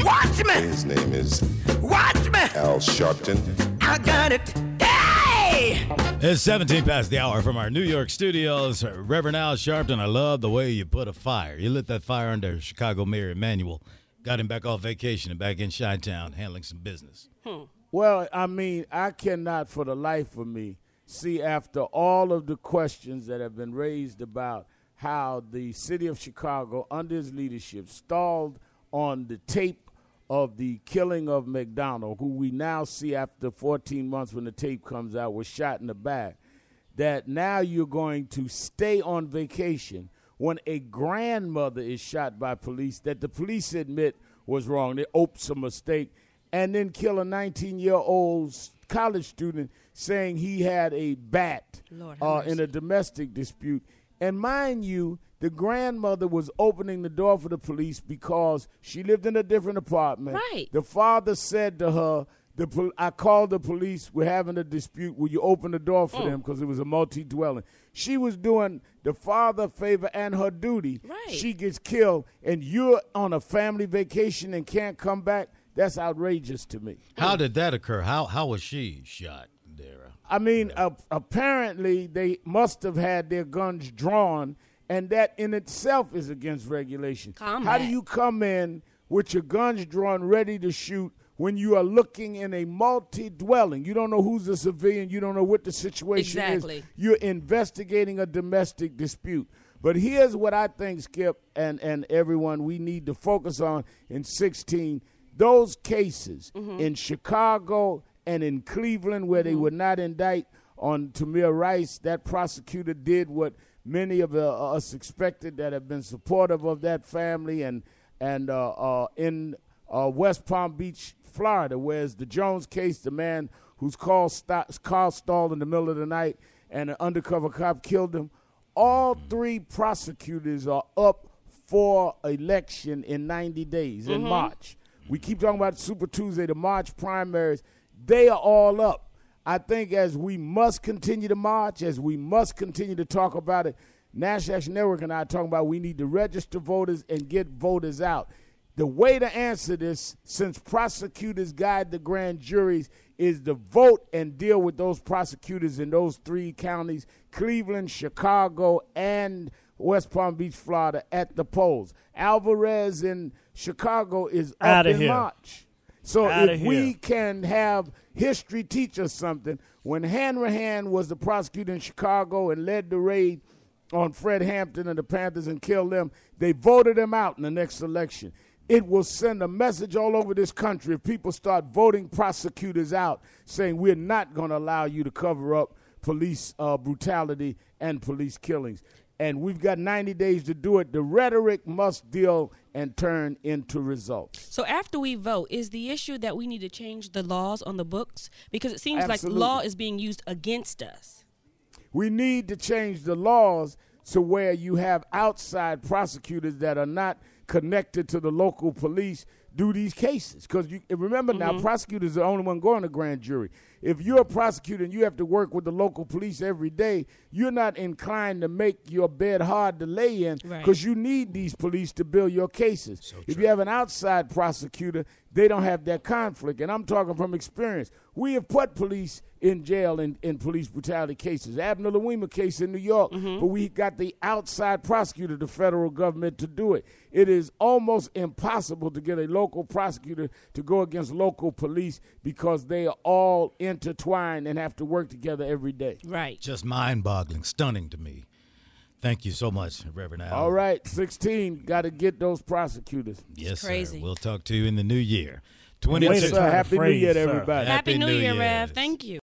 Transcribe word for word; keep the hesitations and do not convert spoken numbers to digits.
Watch me. His name is Watch me. Al Sharpton. I got it. Hey! It's seventeen past the hour from our New York studios. Reverend Al Sharpton, I love the way you put a fire. You lit that fire under Chicago Mayor Emanuel. Got him back off vacation and back in Chi-Town handling some business. Hmm. Well, I mean, I cannot for the life of me see, after all of the questions that have been raised about how the city of Chicago, under his leadership, stalled on the tape of the killing of McDonald, who we now see after fourteen months when the tape comes out was shot in the back, that now you're going to stay on vacation when a grandmother is shot by police that the police admit was wrong. They oped a mistake, and then kill a nineteen-year-old college student saying he had a bat uh, in a domestic dispute. And mind you, the grandmother was opening the door for the police because she lived in a different apartment. Right. The father said to her, the pol- I called the police. We're having a dispute. Will you open the door for Mm. them? Because it was a multi-dwelling. She was doing the father a favor and her duty. Right. She gets killed, and you're on a family vacation and can't come back. That's outrageous to me. How did that occur? How how was she shot, Dara? I mean, uh, apparently they must have had their guns drawn, and that in itself is against regulation. Combat. How do you come in with your guns drawn, ready to shoot, when you are looking in a multi-dwelling? You don't know who's a civilian. You don't know what the situation Exactly. is. You're investigating a domestic dispute. But here's what I think, Skip, and, and everyone, we need to focus on in sixteen. Those cases Mm-hmm. in Chicago and in Cleveland where they would not indict on Tamir Rice, that prosecutor did what many of uh, us expected that have been supportive of that family. And, and uh, uh, in uh, West Palm Beach, Florida, whereas the Jones case, the man whose car, st- car stalled in the middle of the night and an undercover cop killed him, all three prosecutors are up for election in ninety days in March. We keep talking about Super Tuesday, the March primaries. They are all up. I think as we must continue to march, as we must continue to talk about it, National Action Network and I are talking about we need to register voters and get voters out. The way to answer this, since prosecutors guide the grand juries, is to vote and deal with those prosecutors in those three counties, Cleveland, Chicago, and West Palm Beach, Florida, at the polls. Alvarez in Chicago is up Outta in here. March. So Outta if we here. can have history teach us something, when Hanrahan was the prosecutor in Chicago and led the raid on Fred Hampton and the Panthers and killed them, they voted him out in the next election. It will send a message all over this country if people start voting prosecutors out, saying we're not going to allow you to cover up police uh, brutality and police killings. And we've got ninety days to do it. The rhetoric must deal and turn into results. So after we vote, is the issue that we need to change the laws on the books? Because it seems Absolutely. like law is being used against us. We need to change the laws to where you have outside prosecutors that are not connected to the local police do these cases. Because you remember now, prosecutors are the only one going to grand jury. If you're a prosecutor and you have to work with the local police every day, you're not inclined to make your bed hard to lay in because Right. you need these police to build your cases. So if true. you have an outside prosecutor, they don't have that conflict. And I'm talking from experience. We have put police in jail in, in police brutality cases. Abner Louima case in New York, but we got the outside prosecutor, the federal government, to do it. It is almost impossible to get a local prosecutor to go against local police because they are all intertwined and have to work together every day. Right. Just mind-boggling, stunning to me. Thank you so much, Reverend Al. All right, sixteen, got to get those prosecutors. Yes, Crazy. sir. We'll talk to you in the new year. Way to Yes, twenty-two. sir. turn a Happy New phrase, Year to sir. everybody. Happy, New Year, Year. Rev. Thank you.